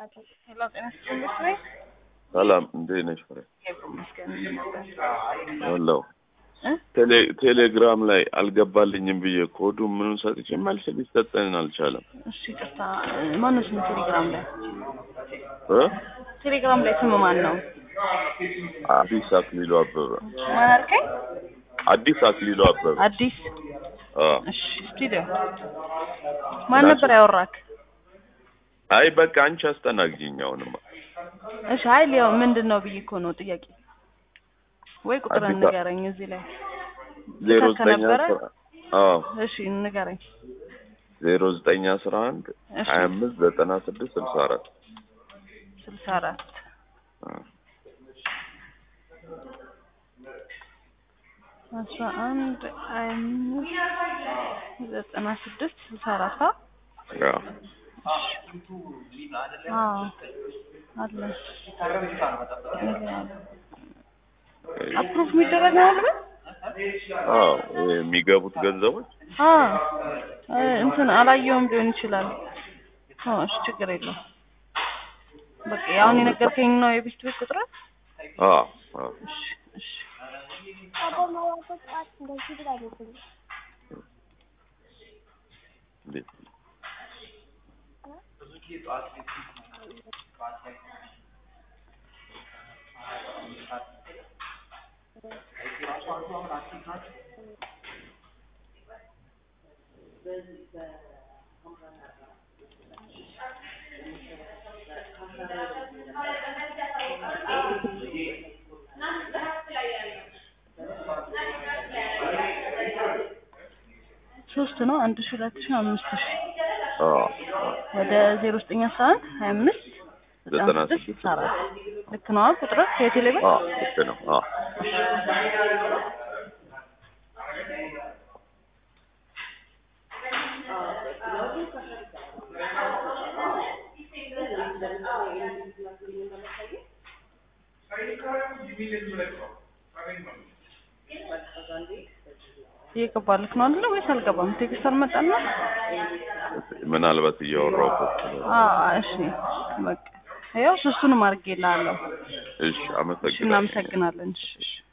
ሄሎ ጤና ይስጥልኝ። ሰላም እንዴት ነሽ? ፍሬ መስገን ሄሎ ቴሌግራም ላይ አልገባልኝም ብዬ ኮዱ ምኑን ሰጥቼ መልስ ሊሰጠን አልቻለም። እሺ ቅርታ ማን ነው ቴሌግራም ላይ እ ስም ማን ነው? አዲስ አክሊሉ አበበ። ማን አልከኝ? አዲስ አክሊሉ አበበ። አዲስ እሺ ስቱዲዮ ማን ነበር ያወራክ? አይ በቃ አንቺ አስተናግጂኝ አሁንማ። እሺ ኃይል ያው ምንድነው ብዬ እኮ ነው ጥያቄ ወይ ቁጥር ንገረኝ እዚህ ላይ 09 እሺ ንገረኝ 0911 25 96 64 64 11 25 96 64 አለ አፕሩቭ የሚደረግ ነው አይደል? የሚገቡት ገንዘቦች እንትን አላየውም ሊሆን ይችላል። እሺ ችግር የለውም። በቃ አሁን የነገርከኝ ነው የቢስት ቤት ቁጥር? እሺ አቦማዋጣት እንደዚህ ብላለች። ሶስት ነው 1200 ወደ 0911 25 96 64 ልክ ነው ቁጥር የቴሌብር ልክ ነው ይገባልክ ነው አይደል ወይስ አልገባም? ቴክስት አልመጣና ምናልባት እያወራሁት እሺ በቃ ያው ሶስቱንም አድርጌልሃለሁ። እሺ አመሰግናለሁ። እናመሰግናለን። እሺ